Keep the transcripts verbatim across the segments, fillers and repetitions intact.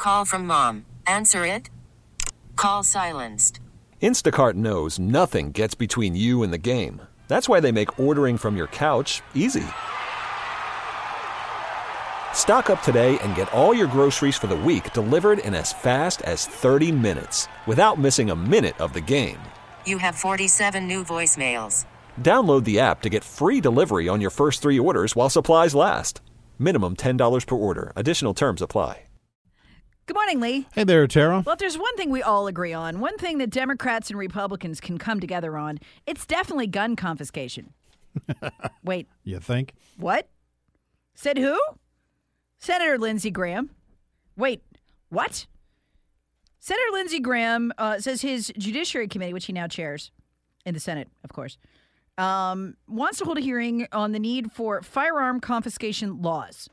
Call from mom. Answer it. Call silenced. Instacart knows nothing gets between you and the game. That's why they make ordering from your couch easy. Stock up today and get all your groceries for the week delivered in as fast as thirty minutes without missing a minute of the game. You have forty-seven new voicemails. Download the app to get free delivery on your first three orders while supplies last. Minimum ten dollars per order. Additional terms apply. Good morning, Lee. Hey there, Tara. Well, if there's one thing we all agree on, one thing that Democrats and Republicans can come together on, it's definitely gun confiscation. Wait. You think? What? Said who? Senator Lindsey Graham. Wait, what? Senator Lindsey Graham uh, says his Judiciary Committee, which he now chairs in the Senate, of course, um, wants to hold a hearing on the need for firearm confiscation laws.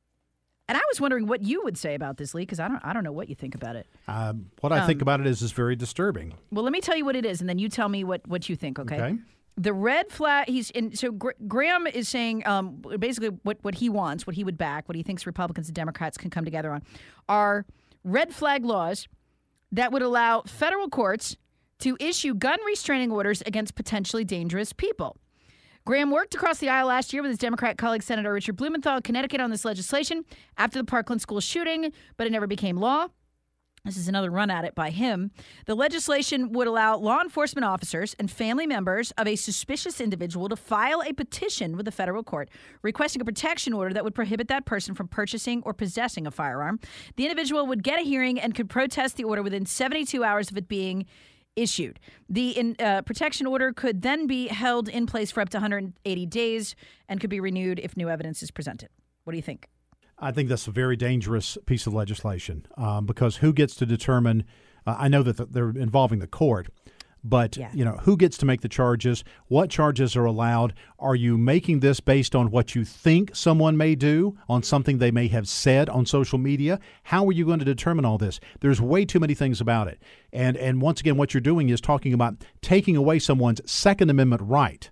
And I was wondering what you would say about this, Lee, because I don't, I don't know what you think about it. Um, what I um, think about it is is very disturbing. Well, let me tell you what it is, and then you tell me what, what you think, okay? Okay. The red flag, he's in, so Gr- Graham is saying um, basically what, what he wants, what he would back, what he thinks Republicans and Democrats can come together on, are red flag laws that would allow federal courts to issue gun restraining orders against potentially dangerous people. Graham worked across the aisle last year with his Democrat colleague, Senator Richard Blumenthal of Connecticut, on this legislation after the Parkland school shooting, but it never became law. This is another run at it by him. The legislation would allow law enforcement officers and family members of a suspicious individual to file a petition with the federal court requesting a protection order that would prohibit that person from purchasing or possessing a firearm. The individual would get a hearing and could protest the order within seventy-two hours of it being issued. The in, uh, protection order could then be held in place for up to one hundred eighty days and could be renewed if new evidence is presented. What do you think? I think that's a very dangerous piece of legislation um, because who gets to determine? Uh, I know that the, they're involving the court, but yeah. you know who gets to make the charges? What charges are allowed? Are you making this based on what you think someone may do, on something they may have said on social media? How are you going to determine all this? There's way too many things about it, and and once again, what you're doing is talking about taking away someone's Second Amendment right,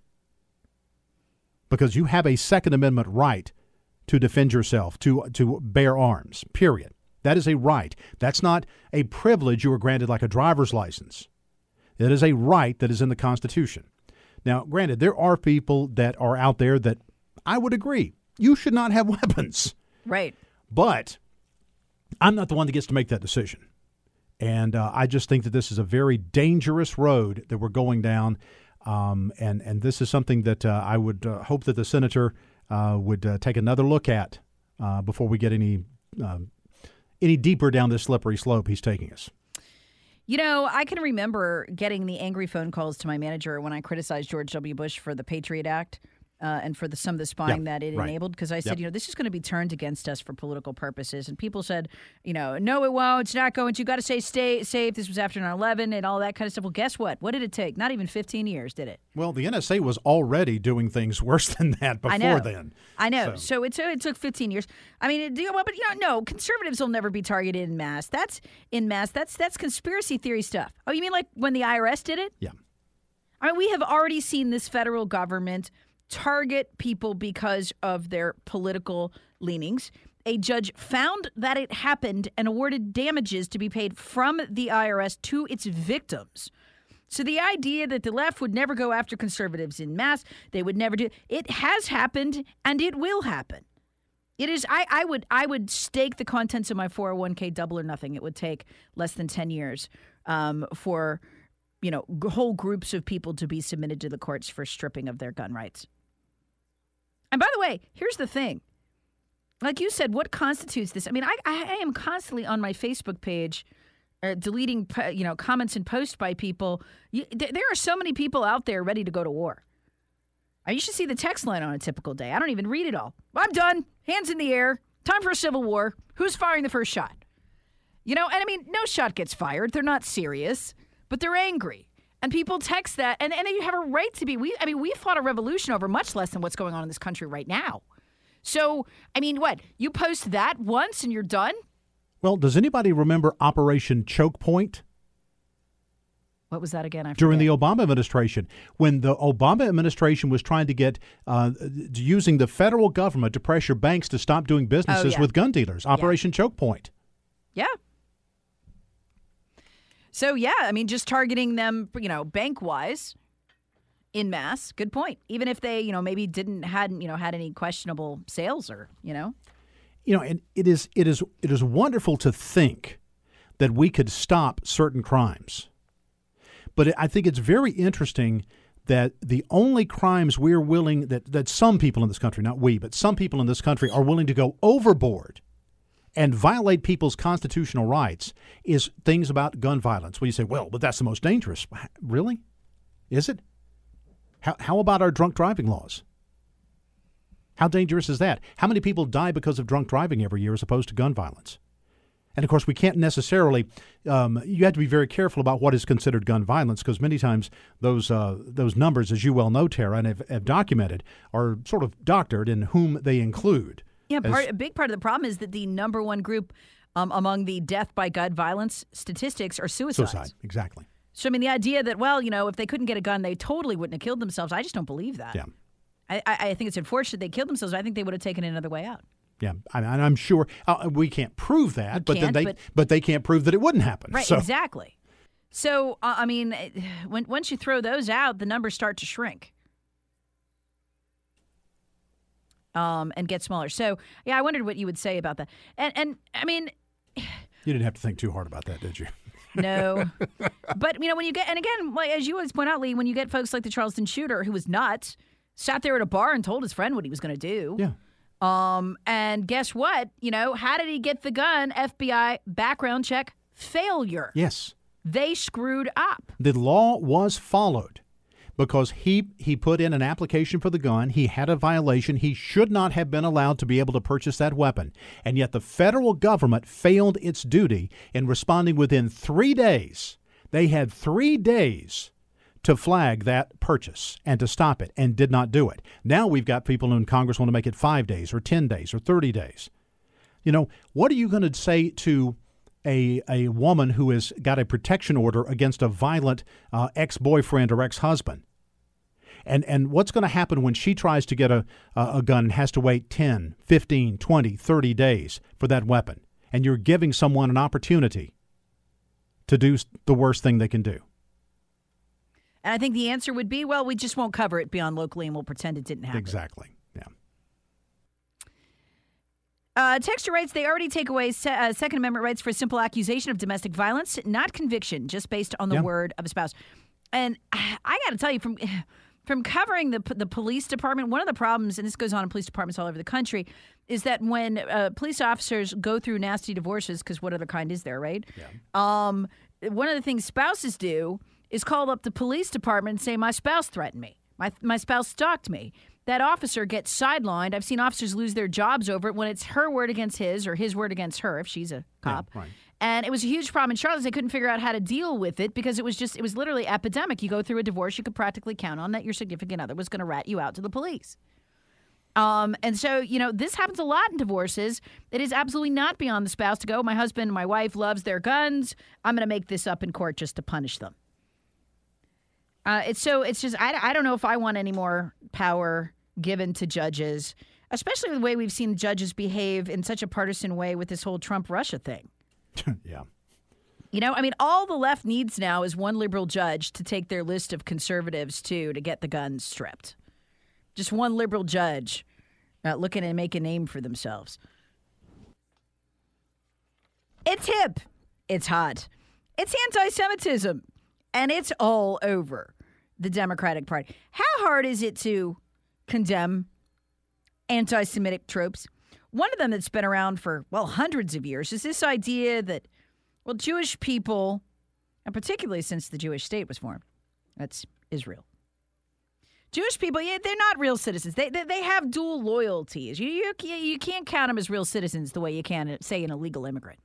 because you have a Second Amendment right to defend yourself, to to bear arms, period. That is a right. That's not a privilege you were granted like a driver's license. It is a right that is in the Constitution. Now, granted, there are people that are out there that I would agree, you should not have weapons. Right. But I'm not the one that gets to make that decision. And uh, I just think that this is a very dangerous road that we're going down. Um, and, and this is something that uh, I would uh, hope that the senator Uh, would uh, take another look at uh, before we get any um, any deeper down this slippery slope he's taking us. You know, I can remember getting the angry phone calls to my manager when I criticized George W. Bush for the Patriot Act uh, and for the, some of the spying yep, that it right. enabled, because I said, yep. you know, this is going to be turned against us for political purposes. And people said, you know, no, it won't. It's not going to. You've got to stay stay safe. This was after nine eleven and all that kind of stuff. Well, guess what? What did it take? Not even fifteen years, did it? Well, the N S A was already doing things worse than that before I know. then. I know. So, so it, took, it took fifteen years. I mean, it, you know, but you know, no, conservatives will never be targeted in mass. That's in mass. That's that's conspiracy theory stuff. Oh, you mean like when the I R S did it? Yeah. I mean, we have already seen this federal government target people because of their political leanings. A judge found that it happened and awarded damages to be paid from the I R S to its victims. So the idea that the left would never go after conservatives in mass, they would never do, it has happened and it will happen. It is, I, I would I would stake the contents of my four oh one k double or nothing. It would take less than ten years um, for, you know, whole groups of people to be submitted to the courts for stripping of their gun rights. And by the way, here's the thing. Like you said, what constitutes this? I mean, I, I am constantly on my Facebook page uh, deleting, you know, comments and posts by people. You, th- there are so many people out there ready to go to war. I you should see the text line on a typical day. I don't even read it all. I'm done. Hands in the air. Time for a civil war. Who's firing the first shot? You know, and I mean, no shot gets fired. They're not serious, but they're angry. And people text that, and, and you have a right to be. We, I mean, we fought a revolution over much less than what's going on in this country right now. So, I mean, what? You post that once and you're done? Well, does anybody remember Operation Choke Point? What was that again? I During forget. the Obama administration, when the Obama administration was trying to get, uh, using the federal government to pressure banks to stop doing businesses oh, yeah. with gun dealers, Operation yeah. Choke Point. Yeah. So, yeah, I mean, just targeting them, you know, bank-wise in mass, good point. Even if they, you know, maybe didn't, hadn't, you know, had any questionable sales or, you know. You know, and it is, it is, it is wonderful to think that we could stop certain crimes. But I think it's very interesting that the only crimes we're willing, that, that some people in this country, not we, but some people in this country are willing to go overboard and violate people's constitutional rights is things about gun violence. Well, you say, well, but that's the most dangerous. Really? Is it? How, how about our drunk driving laws? How dangerous is that? How many people die because of drunk driving every year as opposed to gun violence? And, of course, we can't necessarily um, – you have to be very careful about what is considered gun violence because many times those uh, those numbers, as you well know, Tara, and have, have documented, are sort of doctored in whom they include. Yeah, part, As, a big part of the problem is that the number one group um, among the death by gun violence statistics are suicides. Suicide, exactly. So, I mean, the idea that, well, you know, if they couldn't get a gun, they totally wouldn't have killed themselves, I just don't believe that. Yeah. I, I think it's unfortunate they killed themselves. I think they would have taken another way out. Yeah, and I'm sure uh, we can't prove that, You but then can't, they but- but they can't prove that it wouldn't happen. Right, So, exactly. So, uh, I mean, when once you throw those out, the numbers start to shrink um, and get smaller. So, yeah, I wondered what you would say about that. And, and I mean, you didn't have to think too hard about that, did you? no. But, you know, when you get, and again, like, as you always point out, Lee, when you get folks like the Charleston shooter who was nuts, sat there at a bar and told his friend what he was going to do. Yeah. Um, and guess what? You know, how did he get the gun? F B I background check failure. Yes. They screwed up. The law was followed because he he put in an application for the gun. He had a violation. He should not have been allowed to be able to purchase that weapon. And yet the federal government failed its duty in responding within three days. They had three days to flag that purchase and to stop it and did not do it. Now we've got people in Congress want to make it five days or ten days or thirty days. You know, what are you going to say to a a woman who has got a protection order against a violent uh, ex-boyfriend or ex-husband? And and what's going to happen when she tries to get a, a gun and has to wait ten, fifteen, twenty, thirty days for that weapon? And you're giving someone an opportunity to do the worst thing they can do. And I think the answer would be, well, we just won't cover it beyond locally and we'll pretend it didn't happen. Exactly. Yeah. Uh, Texture writes, they already take away se- uh, Second Amendment rights for simple accusation of domestic violence, not conviction, just based on the Yeah. word of a spouse. And I, I got to tell you, from from covering the the police department, one of the problems, and this goes on in police departments all over the country, is that when uh, police officers go through nasty divorces, because what other kind is there, right? Yeah. Um, one of the things spouses do is call up the police department and say, my spouse threatened me. My my spouse stalked me. That officer gets sidelined. I've seen officers lose their jobs over it when it's her word against his or his word against her if she's a cop. Yeah, right. And it was a huge problem in Charlotte. They couldn't figure out how to deal with it because it was just, it was literally epidemic. You go through a divorce, you could practically count on that your significant other was going to rat you out to the police. Um, and so, you know, this happens a lot in divorces. It is absolutely not beyond the spouse to go, my husband, my wife loves their guns. I'm going to make this up in court just to punish them. Uh, it's so, it's just, I, I don't know if I want any more power given to judges, especially the way we've seen judges behave in such a partisan way with this whole Trump-Russia thing. Yeah. You know, I mean, all the left needs now is one liberal judge to take their list of conservatives, too, to get the guns stripped. Just one liberal judge uh, looking to make a name for themselves. It's hip. It's hot. It's anti-Semitism. And it's all over the Democratic Party. How hard is it to condemn anti-Semitic tropes? One of them that's been around for, well, hundreds of years is this idea that, well, Jewish people, and particularly since the Jewish state was formed, that's Israel. Jewish people, yeah, they're not real citizens. They they, they have dual loyalties. You, you, you can't count them as real citizens the way you can, say, an illegal immigrant.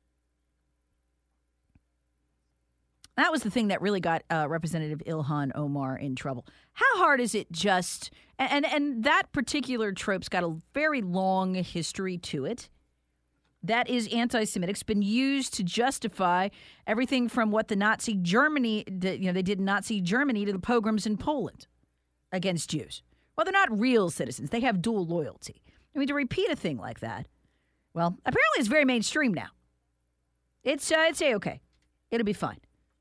That was the thing that really got uh, Representative Ilhan Omar in trouble. How hard is it just, and, and that particular trope's got a very long history to it. That is anti-Semitic. It's been used to justify everything from what the Nazi Germany, the, you know, they did in Nazi Germany to the pogroms in Poland against Jews. Well, they're not real citizens. They have dual loyalty. I mean, to repeat a thing like that, well, apparently it's very mainstream now. It's, uh, it's A-okay. It'll be fine.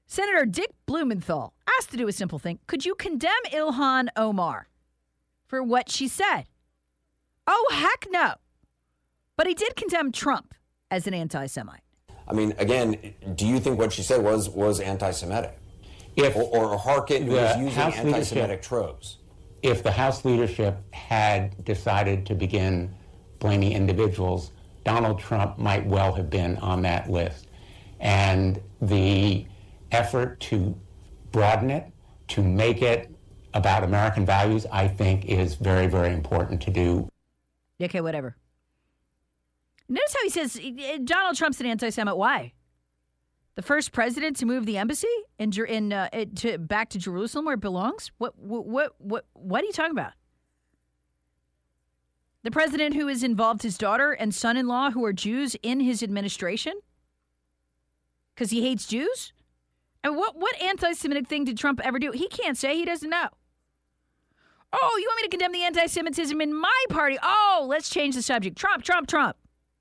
Senator Dick Blumenthal asked to do a simple thing. Could you condemn Ilhan Omar for what she said? Oh, heck no. But he did condemn Trump as an anti-Semite. I mean, again, do you think what she said was was anti-Semitic? If or, or hearken was using House anti-Semitic tropes? If the House leadership had decided to begin blaming individuals, Donald Trump might well have been on that list. And the effort to broaden it, to make it about American values, I think is very, very important to do. Okay, whatever. Notice how he says Donald Trump's an anti-Semite. Why? The first president to move the embassy in, in uh, to back to Jerusalem where it belongs? What, what, what, what, what are you talking about? The president who has involved his daughter and son-in-law who are Jews in his administration? Because he hates Jews? And what, what anti-Semitic thing did Trump ever do? He can't say. He doesn't know. Oh, you want me to condemn the anti-Semitism in my party? Oh, let's change the subject. Trump, Trump, Trump.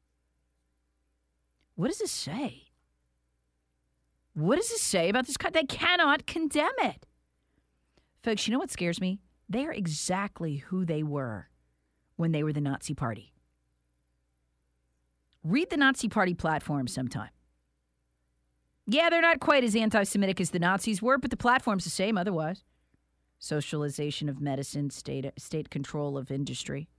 What does this say? What does this say about this? They cannot condemn it. Folks, you know what scares me? They are exactly who they were when they were the Nazi Party. Read the Nazi Party platform sometime. Yeah, they're not quite as anti-Semitic as the Nazis were, but the platform's the same otherwise. Socialization of medicine, state, state control of industry.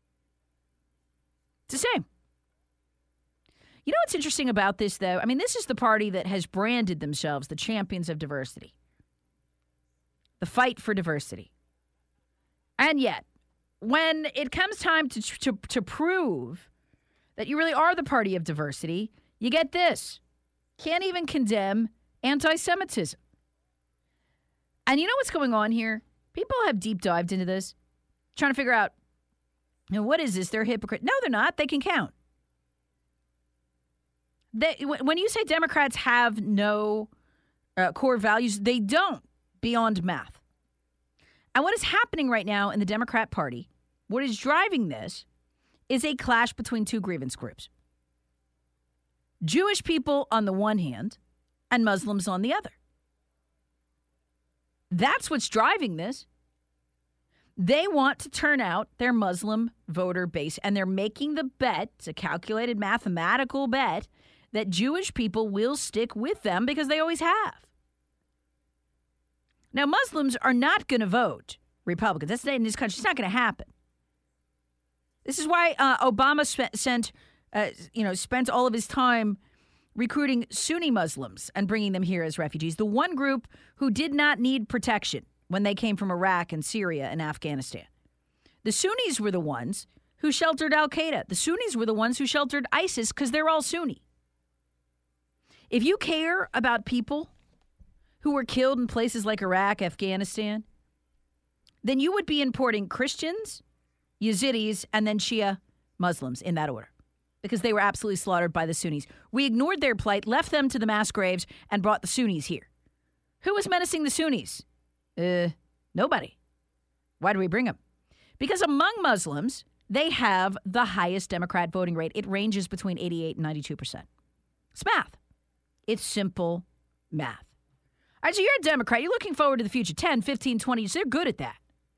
It's the same. You know what's interesting about this, though? I mean, this is the party that has branded themselves the champions of diversity. The fight for diversity. And yet, when it comes time to, to, to prove that you really are the party of diversity, you get this. Can't even condemn anti-Semitism. And you know what's going on here? People have deep dived into this, trying to figure out, you know, what is this? They're hypocrite. No, they're not. They can count. They, when you say Democrats have no uh, core values, they don't, beyond math. And what is happening right now in the Democrat Party, what is driving this, is a clash between two grievance groups. Jewish people on the one hand and Muslims on the other. That's what's driving this. They want to turn out their Muslim voter base, and they're making the bet, it's a calculated mathematical bet, that Jewish people will stick with them because they always have. Now, Muslims are not going to vote Republicans. That's in this country. It's not going to happen. This is why uh, Obama sp- sent, uh, you know, spent all of his time recruiting Sunni Muslims and bringing them here as refugees. The one group who did not need protection when they came from Iraq and Syria and Afghanistan. The Sunnis were the ones who sheltered al-Qaeda. The Sunnis were the ones who sheltered ISIS because they're all Sunni. If you care about people who were killed in places like Iraq, Afghanistan, then you would be importing Christians, Yazidis, and then Shia Muslims in that order, because they were absolutely slaughtered by the Sunnis. We ignored their plight, left them to the mass graves, and brought the Sunnis here. Who was menacing the Sunnis? Uh, nobody. Why do we bring them? Because among Muslims, they have the highest Democrat voting rate. It ranges between eighty-eight and ninety-two percent. It's math. It's simple math. All right, so you're a Democrat. You're looking forward to the future. ten, fifteen, twenty years. They're good at that.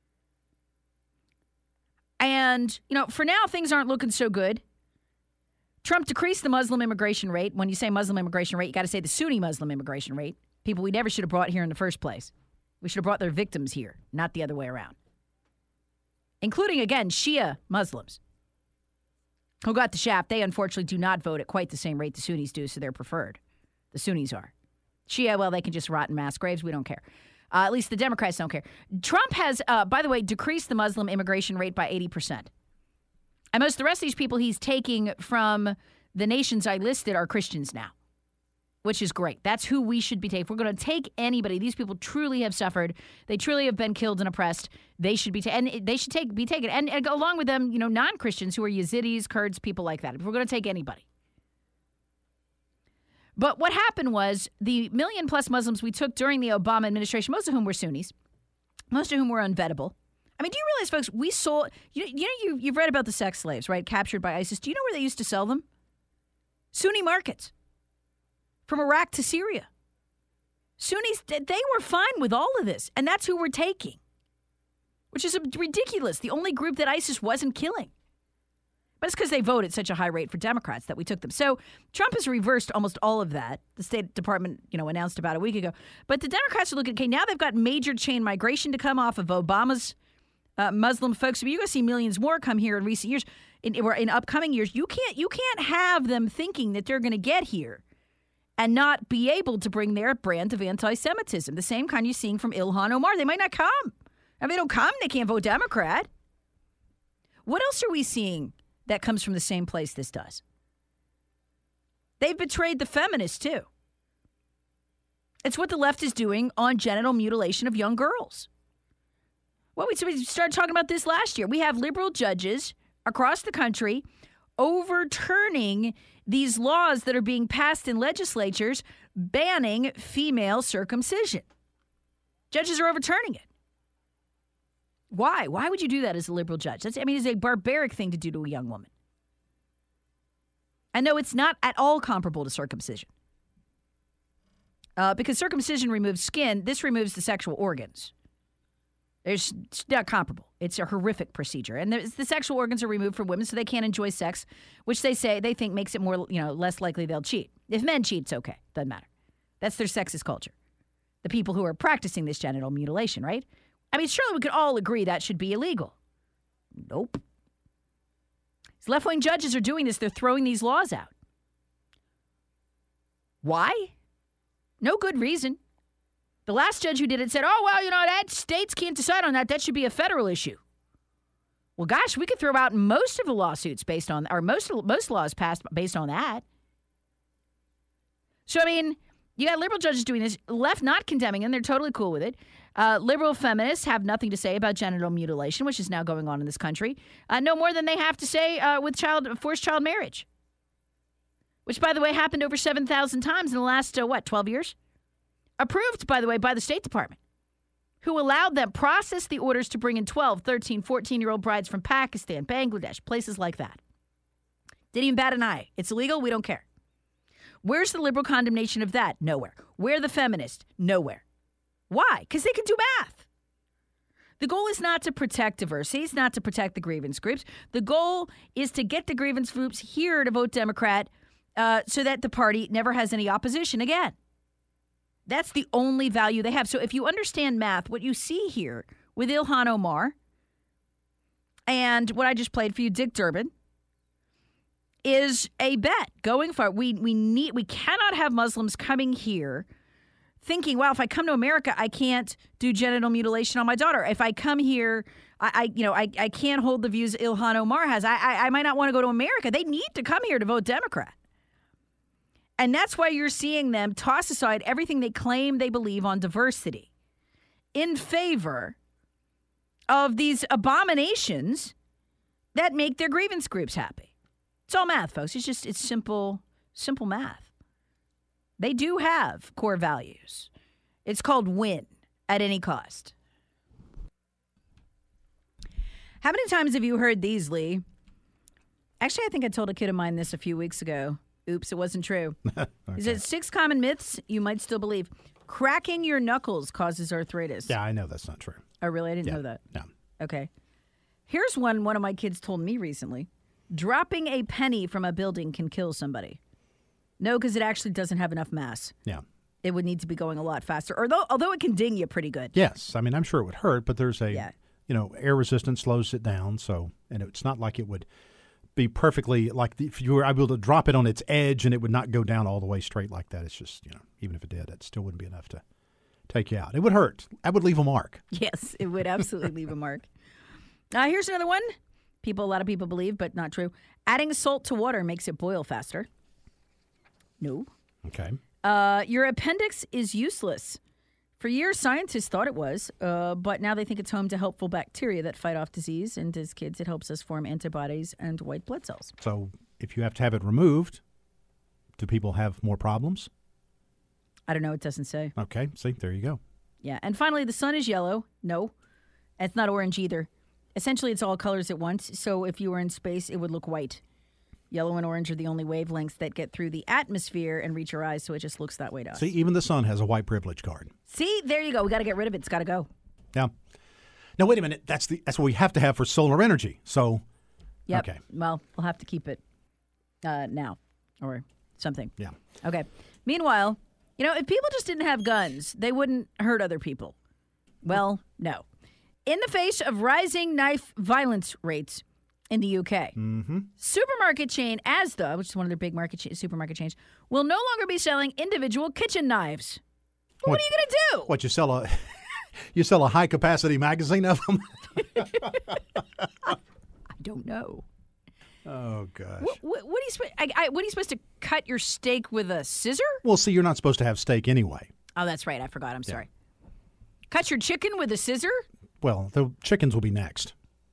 And, you know, for now, things aren't looking so good. Trump decreased the Muslim immigration rate. When you say Muslim immigration rate, you got to say the Sunni Muslim immigration rate. People we never should have brought here in the first place. We should have brought their victims here, not the other way around. Including, again, Shia Muslims who got the shaft. They, unfortunately, do not vote at quite the same rate the Sunnis do, so they're preferred. The Sunnis are. Shia, well, they can just rot in mass graves. We don't care. Uh, at least the Democrats don't care. Trump has, uh, by the way, decreased the Muslim immigration rate by eighty percent. And most of the rest of these people he's taking from the nations I listed are Christians now, which is great. That's who we should be taking. If we're going to take anybody, these people truly have suffered. They truly have been killed and oppressed. They should be taken. And they should take be taken. And, and along with them, you know, non-Christians who are Yazidis, Kurds, people like that. If we're going to take anybody. But what happened was the million plus Muslims we took during the Obama administration, most of whom were Sunnis, most of whom were unvettable. I mean, do you realize, folks, we sold, you, you know, you, you've read about the sex slaves, right, captured by ISIS. Do you know where they used to sell them? Sunni markets. From Iraq to Syria. Sunnis, they were fine with all of this, and that's who we're taking, which is ridiculous. The only group that ISIS wasn't killing. But it's because they voted such a high rate for Democrats that we took them. So Trump has reversed almost all of that. The State Department, you know, announced about a week ago. But the Democrats are looking, okay, now they've got major chain migration to come off of Obama's uh, Muslim folks. So you're going to see millions more come here in recent years, in, in upcoming years. You can't, you can't have them thinking that they're going to get here and not be able to bring their brand of anti-Semitism, the same kind you're seeing from Ilhan Omar. They might not come. If they don't come, they can't vote Democrat. What else are we seeing that comes from the same place this does? They've betrayed the feminists, too. It's what the left is doing on genital mutilation of young girls. Well, we started talking about this last year. We have liberal judges across the country overturning these laws that are being passed in legislatures banning female circumcision. Judges are overturning it. Why? Why would you do that as a liberal judge? That's, I mean, it's a barbaric thing to do to a young woman. And no, it's not at all comparable to circumcision. Uh, because circumcision removes skin, this removes the sexual organs. It's not comparable. It's a horrific procedure. And the sexual organs are removed from women so they can't enjoy sex, which they say they think makes it more, you know, less likely they'll cheat. If men cheat, it's okay. Doesn't matter. That's their sexist culture. The people who are practicing this genital mutilation, right? I mean, surely we could all agree that should be illegal. Nope. These left-wing judges are doing this. They're throwing these laws out. Why? No good reason. The last judge who did it said, oh, well, you know, that states can't decide on that. That should be a federal issue. Well, gosh, we could throw out most of the lawsuits based on, or most most laws passed based on that. So, I mean, you got liberal judges doing this, left not condemning them. They're totally cool with it. Uh, liberal feminists have nothing to say about genital mutilation, which is now going on in this country. Uh, no more than they have to say uh, with child forced child marriage, which, by the way, happened over seven thousand times in the last, uh, what, twelve years? Approved, by the way, by the State Department, who allowed them process the orders to bring in twelve, thirteen, fourteen-year-old brides from Pakistan, Bangladesh, places like that. Didn't even bat an eye. It's illegal. We don't care. Where's the liberal condemnation of that? Nowhere. Where the feminist? Nowhere. Why? Because they can do math. The goal is not to protect diversity. It's not to protect the grievance groups. The goal is to get the grievance groups here to vote Democrat uh, so that the party never has any opposition again. That's the only value they have. So if you understand math, what you see here with Ilhan Omar and what I just played for you, Dick Durbin, is a bet going forward. We we need we cannot have Muslims coming here thinking, wow, if I come to America, I can't do genital mutilation on my daughter. If I come here, I, I you know I, I can't hold the views Ilhan Omar has. I, I I might not want to go to America. They need to come here to vote Democrat. And that's why you're seeing them toss aside everything they claim they believe on diversity in favor of these abominations that make their grievance groups happy. It's all math, folks. It's just, it's simple, simple math. They do have core values. It's called win at any cost. How many times have you heard these, Lee? Actually, I think I told a kid of mine this a few weeks ago. Oops, it wasn't true. Okay. He said six common myths you might still believe. Cracking your knuckles causes arthritis. Yeah, I know that's not true. Oh, really? I didn't yeah. know that. No. Okay. Here's one one of my kids told me recently. Dropping a penny from a building can kill somebody. No, because it actually doesn't have enough mass. Yeah. It would need to be going a lot faster, although, although it can ding you pretty good. Yes. I mean, I'm sure it would hurt, but there's a, yeah. you know, air resistance slows it down. So, and it's not like it would be perfectly, like if you were able to drop it on its edge and it would not go down all the way straight like that. It's just, you know, even if it did, it still wouldn't be enough to take you out. It would hurt. That would leave a mark. Yes, it would absolutely leave a mark. Uh, here's another one. People, a lot of people believe, but not true. Adding salt to water makes it boil faster. No. Okay. Uh, your appendix is useless. For years, scientists thought it was, uh, but now they think it's home to helpful bacteria that fight off disease. And as kids, it helps us form antibodies and white blood cells. So if you have to have it removed, do people have more problems? I don't know. It doesn't say. Okay. See, there you go. Yeah. And finally, the sun is yellow. No. It's not orange either. Essentially, it's all colors at once. So if you were in space, it would look white. Yellow and orange are the only wavelengths that get through the atmosphere and reach your eyes, so it just looks that way to us. See, even the sun has a white privilege card. See, there you go. We got to get rid of it. It's got to go. Yeah. Now, wait a minute. That's the that's what we have to have for solar energy. So, yep. okay. Well, we'll have to keep it uh, now or something. Yeah. Okay. Meanwhile, you know, if people just didn't have guns, they wouldn't hurt other people. Well, no. In the face of rising knife violence rates in the U K, mm-hmm. supermarket chain Asda, which is one of their big market cha- supermarket chains, will no longer be selling individual kitchen knives. What, what are you going to do? What, you sell a you sell a high capacity magazine of them? I don't know. Oh gosh. What, what, what, are you, sp- I, I, what are you supposed to cut your steak with a scissor? Well, see, you're not supposed to have steak anyway. Oh, that's right. I forgot. I'm sorry. Yeah. Cut your chicken with a scissor? Well, the chickens will be next.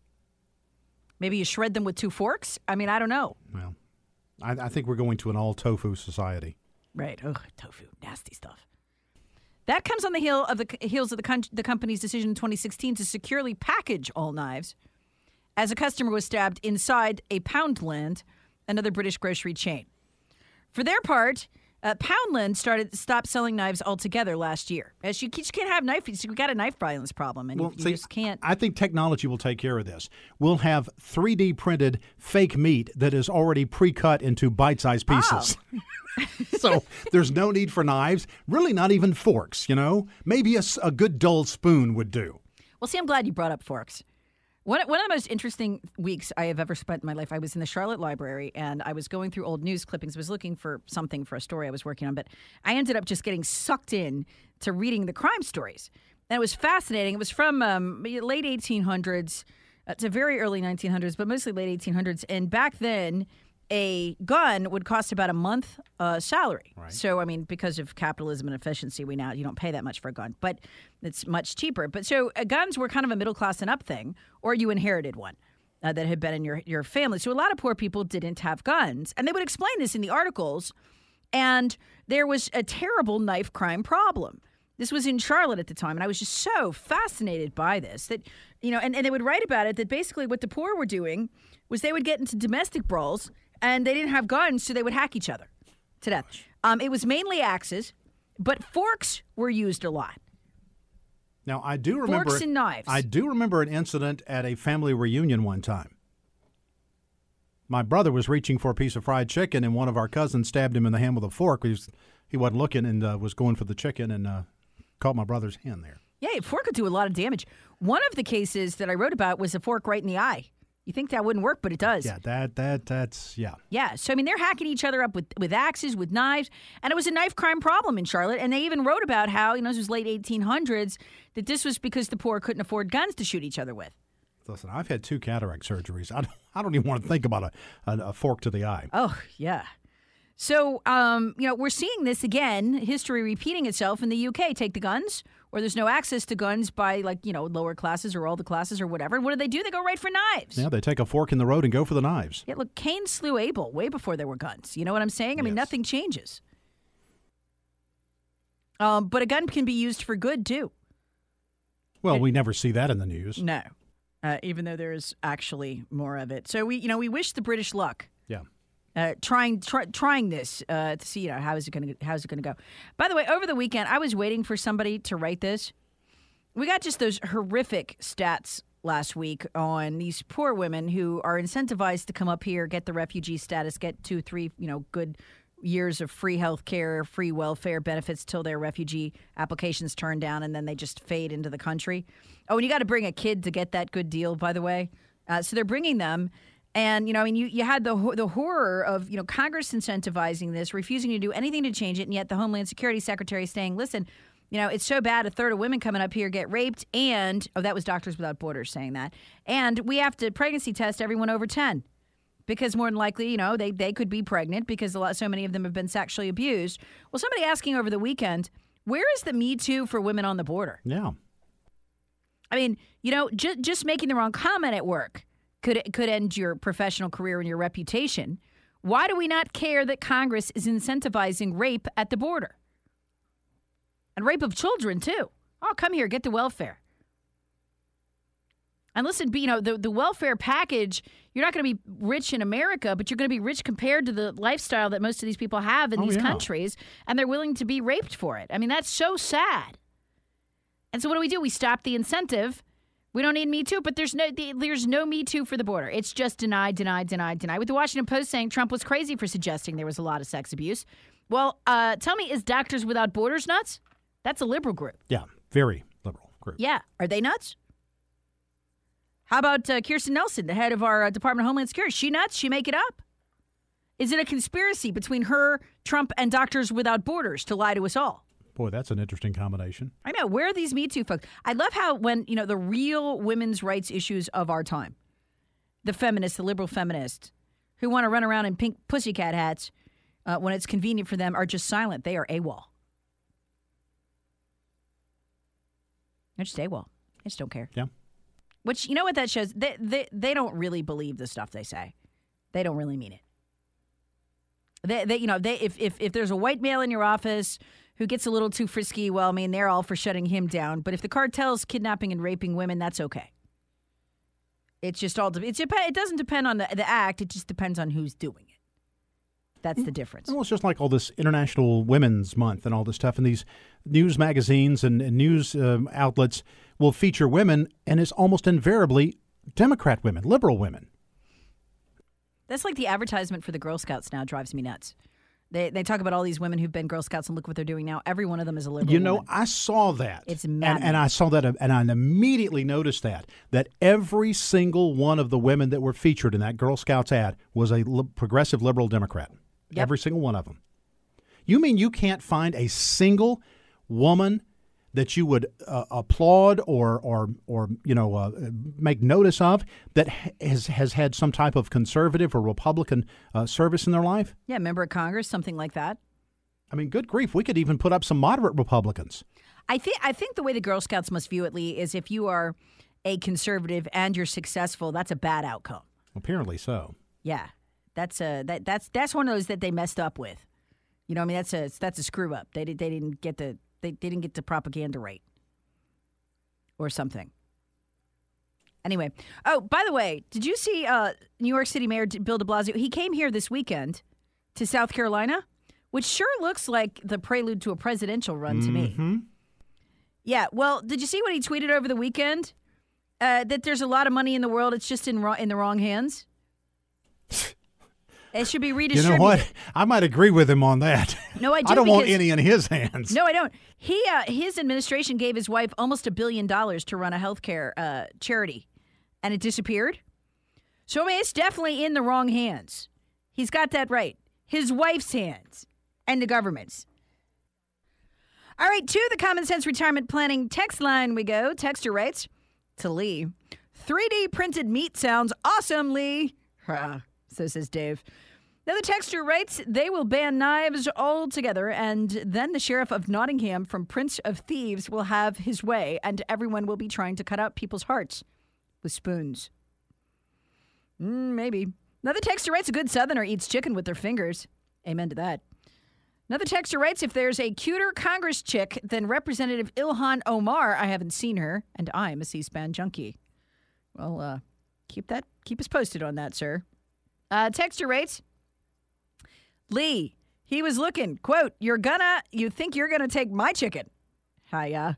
Maybe you shred them with two forks? I mean, I don't know. Well, I, I think we're going to an all tofu society. Right. Ugh, tofu. Nasty stuff. That comes on the heel of the heels of the, con- the company's decision in twenty sixteen to securely package all knives as a customer was stabbed inside a Poundland, another British grocery chain. For their part, uh, Poundland started stopped selling knives altogether last year. As you just can't have knife, you've got a knife violence problem, and well, you, you see, just can't. I think technology will take care of this. We'll have three D printed fake meat that is already pre-cut into bite-sized pieces. Oh. So there's no need for knives, really not even forks, you know? Maybe a, a good dull spoon would do. Well, see, I'm glad you brought up forks. One, one of the most interesting weeks I have ever spent in my life, I was in the Charlotte Library, and I was going through old news clippings. I was looking for something for a story I was working on, but I ended up just getting sucked in to reading the crime stories. And it was fascinating. It was from um, late eighteen hundreds uh, to very early nineteen hundreds, but mostly late eighteen hundreds. And back then, a gun would cost about a month uh, salary. Right. So, I mean, because of capitalism and efficiency, we now, you don't pay that much for a gun, but it's much cheaper. But so uh, guns were kind of a middle class and up thing, or you inherited one uh, that had been in your, your family. So a lot of poor people didn't have guns. And they would explain this in the articles. And there was a terrible knife crime problem. This was in Charlotte at the time, and I was just so fascinated by this that, you know, and, and they would write about it that basically what the poor were doing was they would get into domestic brawls, and they didn't have guns, so they would hack each other to death. Um, it was mainly axes, but forks were used a lot. Now, I do remember Forks and knives. I do remember an incident at a family reunion one time. My brother was reaching for a piece of fried chicken, and one of our cousins stabbed him in the hand with a fork. He, was, he wasn't looking and uh, was going for the chicken and uh, caught my brother's hand there. Yeah, a fork could do a lot of damage. One of the cases that I wrote about was a fork right in the eye. You think that wouldn't work, but it does. Yeah, that that that's yeah. Yeah, so I mean, they're hacking each other up with, with axes, with knives, and it was a knife crime problem in Charlotte. And they even wrote about how, you know, this was late eighteen hundreds, that this was because the poor couldn't afford guns to shoot each other with. Listen, I've had two cataract surgeries. I don't, I don't even want to think about a, a, a fork to the eye. Oh, yeah. So, um, you know, we're seeing this again, history repeating itself in the U K. Take the guns, or there's no access to guns by, like, you know, lower classes or all the classes or whatever. And what do they do? They go right for knives. Yeah, they take a fork in the road and go for the knives. Yeah, look, Cain slew Abel way before there were guns. You know what I'm saying? I mean, Yes. nothing changes. Um, but a gun can be used for good, too. Well, we never see that in the news. No, uh, even though there's actually more of it. So we, you know, we wish the British luck. Yeah. Uh, trying try, trying this uh, to see, you know, how is it going to how is it going to go? By the way, over the weekend, I was waiting for somebody to write this. We got just those horrific stats last week on these poor women who are incentivized to come up here, get the refugee status, get two, three, you know, good years of free health care, free welfare benefits till their refugee applications turn down, and then they just fade into the country. Oh, and you got to bring a kid to get that good deal, by the way. Uh, so they're bringing them. And, you know, I mean, you, you had the the horror of, you know, Congress incentivizing this, refusing to do anything to change it, and yet the Homeland Security Secretary saying, listen, you know, it's so bad a third of women coming up here get raped, and, oh, that was Doctors Without Borders saying that, and we have to pregnancy test everyone over ten, because more than likely, you know, they, they could be pregnant because a lot, so many of them have been sexually abused. Well, somebody asking over the weekend, where is the Me Too for women on the border? Yeah. I mean, you know, ju- just making the wrong comment at work could could end your professional career and your reputation. Why do we not care that Congress is incentivizing rape at the border? And rape of children, too. Oh, come here, get the welfare. And listen, you know, the, the welfare package, you're not going to be rich in America, but you're going to be rich compared to the lifestyle that most of these people have in Oh, these yeah. countries, and they're willing to be raped for it. I mean, that's so sad. And so what do we do? We stop the incentive. We don't need Me Too, but there's no there's no Me Too for the border. It's just deny, deny, deny, deny. With the Washington Post saying Trump was crazy for suggesting there was a lot of sex abuse. Well, uh, tell me, is Doctors Without Borders nuts? That's a liberal group. Yeah, very liberal group. Yeah. Are they nuts? How about uh, Kirsten Nelson, the head of our uh, Department of Homeland Security? She nuts? She make it up? Is it a conspiracy between her, Trump, and Doctors Without Borders to lie to us all? Boy, that's an interesting combination. I know. Where are these Me Too folks? I love how when, you know, the real women's rights issues of our time, the feminists, the liberal feminists, who want to run around in pink pussycat hats uh, when it's convenient for them, are just silent. They are AWOL. They're just AWOL. They just don't care. Yeah. Which, you know what that shows? They, they, they don't really believe the stuff they say. They don't really mean it. They, they you know, they if, if, if there's a white male in your office who gets a little too frisky, well, I mean, they're all for shutting him down. But if the cartel's kidnapping and raping women, that's okay. It's just all, it's, it doesn't depend on the, the act. It just depends on who's doing it. That's the difference. Well, it's just like all this International Women's Month and all this stuff. And these news magazines and, and news um, outlets will feature women, and it's almost invariably Democrat women, liberal women. That's like the advertisement for the Girl Scouts now drives me nuts. They they talk about all these women who've been Girl Scouts and look what they're doing now. Every one of them is a liberal You know, woman. I saw that. It's and, maddening. and I saw that, and I immediately noticed that, that every single one of the women that were featured in that Girl Scouts ad was a li- progressive liberal Democrat. Yep. Every single one of them. You mean you can't find a single woman that you would uh, applaud or, or, or you know, uh, make notice of that has has had some type of conservative or Republican uh, service in their life? Yeah, member of Congress, something like that. I mean, good grief, we could even put up some moderate Republicans. I think I think the way the Girl Scouts must view it, Lee, is if you are a conservative and you're successful, that's a bad outcome. Apparently so. Yeah, that's a that that's that's one of those that they messed up with. You know, I mean, that's a that's a screw up. They did they didn't get the they, they didn't get the propaganda right or something. Anyway, oh, by the way, did you see uh, New York City Mayor Bill de Blasio? He came here this weekend to South Carolina, which sure looks like the prelude to a presidential run to me. Mm-hmm. Yeah, well, did you see what he tweeted over the weekend? Uh, that there's a lot of money in the world. It's just in ro- in the wrong hands. It should be You redistributed. know what? I might agree with him on that. No, I do. I don't want because- any in his hands. No, I don't. He, uh, his administration gave his wife almost a billion dollars to run a healthcare uh, charity, and it disappeared. So I mean, it's definitely in the wrong hands. He's got that right. His wife's hands and the government's. All right, to the Common Sense Retirement Planning text line we go. Texter writes to Lee, three D printed meat sounds awesome, Lee. So says Dave. Now the texter writes, they will ban knives altogether, and then the sheriff of Nottingham from Prince of Thieves will have his way, and everyone will be trying to cut out people's hearts with spoons. Mm, maybe. Another texter writes, a good southerner eats chicken with their fingers. Amen to that. Another texter writes, if there's a cuter Congress chick than Representative Ilhan Omar, I haven't seen her, and I'm a C-SPAN junkie. Well, uh, keep that, keep us posted on that, sir. Uh, texter writes, Lee, he was looking, quote, you're gonna, you think you're gonna take my chicken. Hiya.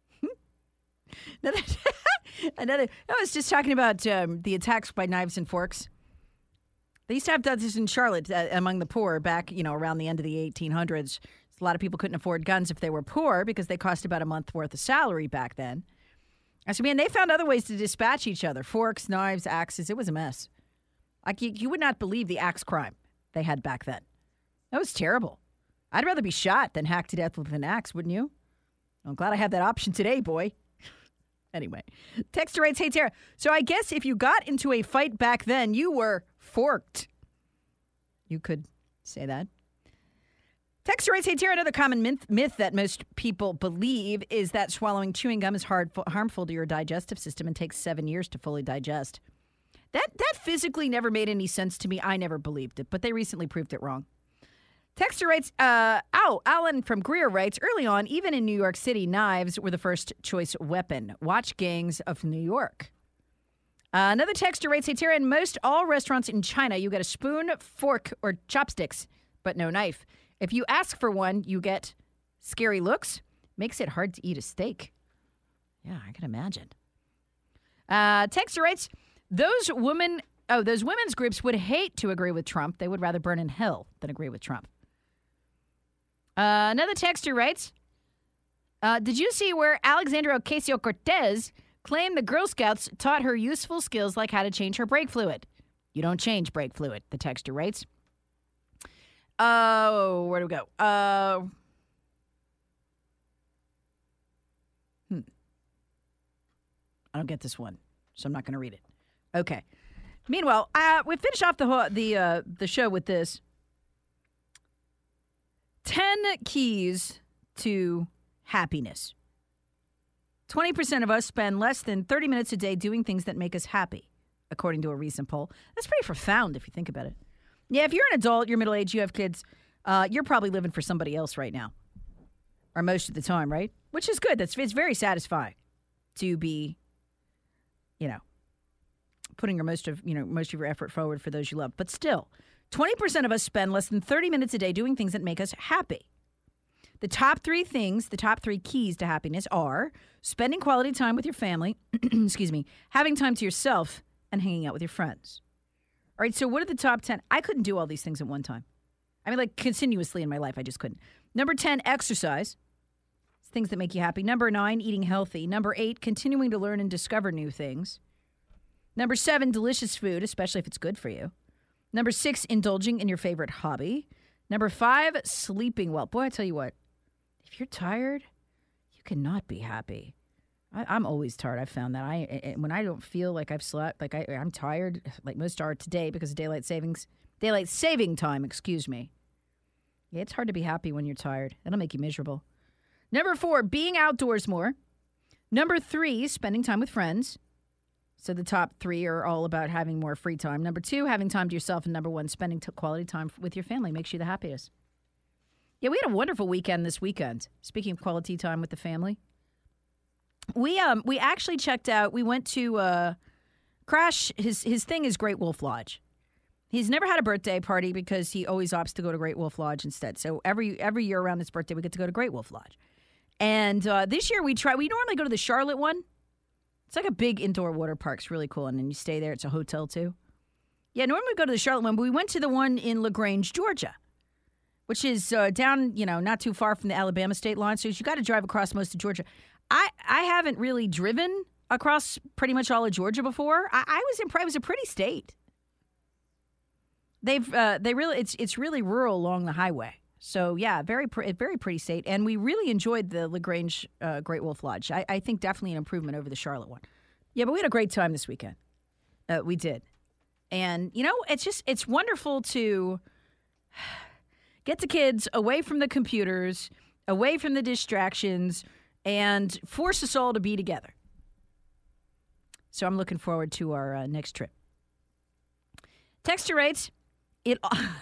another, another, I was just talking about um, the attacks by knives and forks. They used to have this in Charlotte uh, among the poor back, you know, around the end of the eighteen hundreds. A lot of people couldn't afford guns if they were poor because they cost about a month's worth of salary back then. I said, man, they found other ways to dispatch each other. Forks, knives, axes. It was a mess. Like, you, you would not believe the axe crime they had back then. That was terrible. I'd rather be shot than hacked to death with an axe, wouldn't you? I'm glad I have that option today, boy. Anyway, texter writes, hey, Tara, so I guess if you got into a fight back then, you were forked. You could say that. Texter writes, hey, Tara, another common myth, myth that most people believe is that swallowing chewing gum is hard, harmful to your digestive system and takes seven years to fully digest. That that physically never made any sense to me. I never believed it, but they recently proved it wrong. Texter writes, uh, ow, Alan from Greer writes, early on, even in New York City, knives were the first choice weapon. Watch Gangs of New York. Uh, another texter writes, hey, Tara, in most all restaurants in China, you get a spoon, fork, or chopsticks, but no knife. If you ask for one, you get scary looks. Makes it hard to eat a steak. Yeah, I can imagine. Uh, texter writes, those women, oh, those women's groups would hate to agree with Trump. They would rather burn in hell than agree with Trump. Uh, another texter writes, uh, did you see where Alexandria Ocasio-Cortez claimed the Girl Scouts taught her useful skills like how to change her brake fluid? You don't change brake fluid, the texter writes. Oh, uh, where do we go? Uh, hmm. I don't get this one, so I'm not going to read it. Okay. Meanwhile, uh, we finish off the the uh, the show with this. Ten keys to happiness. twenty percent of us spend less than thirty minutes a day doing things that make us happy, according to a recent poll. That's pretty profound if you think about it. Yeah, if you're an adult, you're middle-aged, you have kids, uh, you're probably living for somebody else right now. Or most of the time, right? Which is good. That's It's very satisfying to be, you know, putting your most of, you know, most of your effort forward for those you love. But still, twenty percent of us spend less than thirty minutes a day doing things that make us happy. The top three things, the top three keys to happiness are spending quality time with your family, excuse me, having time to yourself, and hanging out with your friends. All right, so what are the top ten? I couldn't do all these things at one time. I mean, like, continuously in my life, I just couldn't. Number ten, exercise. It's things that make you happy. Number nine, eating healthy. Number eight, continuing to learn and discover new things. Number seven, delicious food, especially if it's good for you. Number six, indulging in your favorite hobby. Number five, sleeping well. Boy, I tell you what, if you're tired, you cannot be happy. I, I'm always tired. I've found that. I, I when I don't feel like I've slept, like I, I'm tired, like most are today because of daylight savings, daylight saving time. Excuse me. Yeah, it's hard to be happy when you're tired. That'll make you miserable. Number four, being outdoors more. Number three, spending time with friends. So the top three are all about having more free time. Number two, having time to yourself, and number one, spending t- quality time with your family makes you the happiest. Yeah, we had a wonderful weekend this weekend. Speaking of quality time with the family. We um we actually checked out. We went to uh, Crash. His his thing is Great Wolf Lodge. He's never had a birthday party because he always opts to go to Great Wolf Lodge instead. So every every year around his birthday, we get to go to Great Wolf Lodge. And uh, this year we try. We normally go to the Charlotte one. It's like a big indoor water park. It's really cool, and then you stay there. It's a hotel too. Yeah, normally we go to the Charlotte one, but we went to the one in LaGrange, Georgia, which is uh, down, you know, not too far from the Alabama state line. So you got to drive across most of Georgia. I, I haven't really driven across pretty much all of Georgia before. I, I was impressed. It was a pretty state. They've uh, they really it's it's really rural along the highway. So yeah, very pre- very pretty state, and we really enjoyed the LaGrange uh, Great Wolf Lodge. I, I think definitely an improvement over the Charlotte one. Yeah, but we had a great time this weekend. Uh, we did, and you know, it's just it's wonderful to get the kids away from the computers, away from the distractions, and force us all to be together. So I'm looking forward to our uh, next trip. Texture rates, it.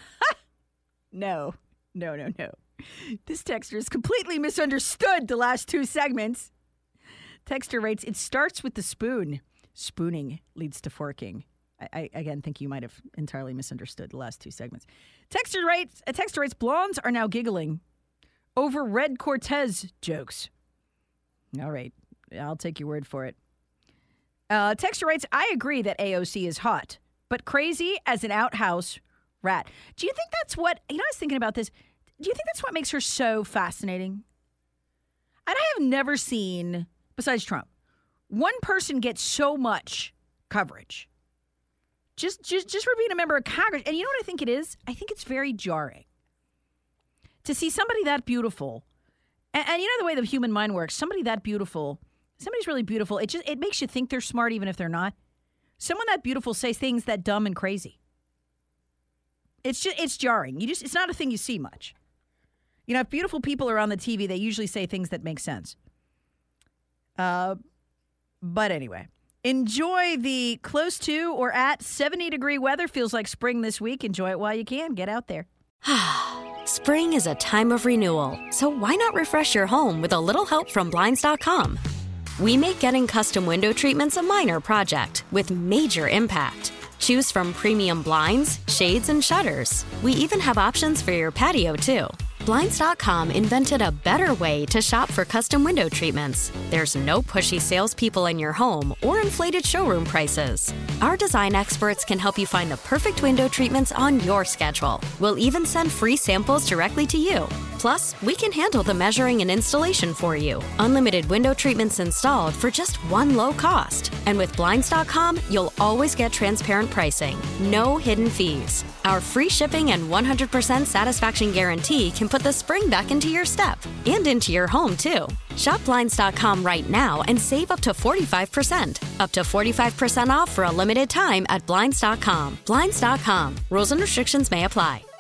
no, no, no, no. This texter has completely misunderstood the last two segments. Texter rates, it starts with the spoon. Spooning leads to forking. I, I again think you might have entirely misunderstood the last two segments. Texter rates, uh, texter rates, blondes are now giggling over Red Cortez jokes. All right, I'll take your word for it. Uh, texter writes, I agree that A O C is hot, but crazy as an outhouse rat. Do you think that's what, you know, I was thinking about this. Do you think that's what makes her so fascinating? And I have never seen, besides Trump, one person get so much coverage. Just, just, just for being a member of Congress. And you know what I think it is? I think it's very jarring to see somebody that beautiful. And, and you know the way the human mind works, somebody that beautiful, somebody's really beautiful, it just it makes you think they're smart even if they're not. Someone that beautiful says things that dumb and crazy. It's just it's jarring. You just it's not a thing you see much. You know, if beautiful people are on the T V, they usually say things that make sense. Uh, but anyway, enjoy the close to or at seventy degree weather. Feels like spring this week. Enjoy it while you can. Get out there. Spring is a time of renewal, so why not refresh your home with a little help from Blinds dot com? We make getting custom window treatments a minor project with major impact. Choose from premium blinds, shades, and shutters. We even have options for your patio, too. Blinds dot com invented a better way to shop for custom window treatments. There's no pushy salespeople in your home or inflated showroom prices. Our design experts can help you find the perfect window treatments on your schedule. We'll even send free samples directly to you. Plus, we can handle the measuring and installation for you. Unlimited window treatments installed for just one low cost. And with Blinds dot com, you'll always get transparent pricing. No hidden fees. Our free shipping and one hundred percent satisfaction guarantee can put the spring back into your step and into your home, too. Shop Blinds dot com right now and save up to forty-five percent. Up to forty-five percent off for a limited time at Blinds dot com. Blinds dot com. Rules and restrictions may apply.